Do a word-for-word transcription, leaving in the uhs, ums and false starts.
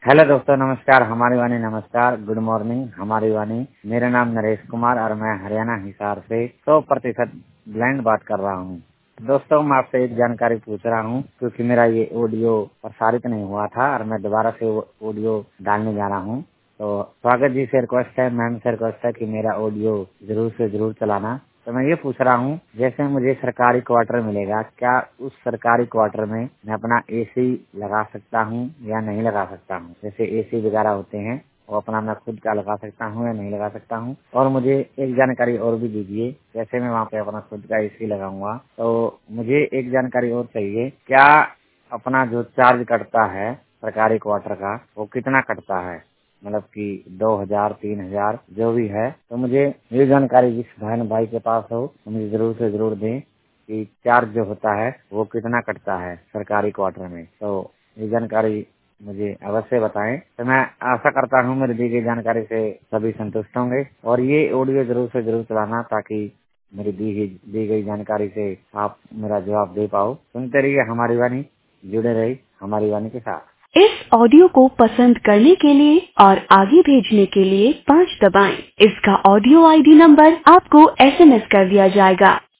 Hello दोस्तों, नमस्कार। हमारी वाणी नमस्कार, गुड मॉर्निंग। हमारी वाणी। मेरा नाम नरेश कुमार और मैं हरियाणा हिसार से सौ प्रतिशत ब्लाइंड बात कर रहा हूँ। दोस्तों, मैं आपसे एक जानकारी पूछ रहा हूँ क्योंकि मेरा ये ऑडियो प्रसारित नहीं हुआ था और मैं दोबारा से ऑडियो डालने जा रहा हूँ। तो स्वागत जी से रिक्वेस्ट है, मैम से रिक्वेस्ट है कि मेरा ऑडियो जरूर से जरूर चलाना। तो मैं ये पूछ रहा हूँ, जैसे मुझे सरकारी क्वार्टर मिलेगा, क्या उस सरकारी क्वार्टर में मैं अपना एसी लगा सकता हूँ या नहीं लगा सकता हूँ? जैसे एसी वगैरह होते हैं वो अपना मैं खुद का लगा सकता हूँ या नहीं लगा सकता हूँ? और मुझे एक जानकारी और भी दीजिए, जैसे मैं वहाँ पे अपना खुद का एसी लगाऊंगा तो मुझे एक जानकारी और चाहिए, क्या अपना जो चार्ज कटता है सरकारी क्वार्टर का वो कितना कटता है? मतलब कि दो हजार तीन हजार जो भी है। तो मुझे ये जानकारी जिस बहन भाई के पास हो तो मुझे जरूर से जरूर दें कि चार्ज जो होता है वो कितना कटता है सरकारी क्वार्टर में। तो ये जानकारी मुझे अवश्य बताएं। तो मैं आशा करता हूँ मेरी दी गई जानकारी से सभी संतुष्ट होंगे और ये ऑडियो जरूर से जरूर चलाना ताकि मेरी दी गई दी गई जानकारी से आप मेरा जवाब दे पाओ। सुनते रहिए हमारी वाणी, जुड़े रही हमारी वाणी के साथ। इस ऑडियो को पसंद करने के लिए और आगे भेजने के लिए पाँच दबाएं। इसका ऑडियो आईडी नंबर आपको एसएमएस कर दिया जाएगा।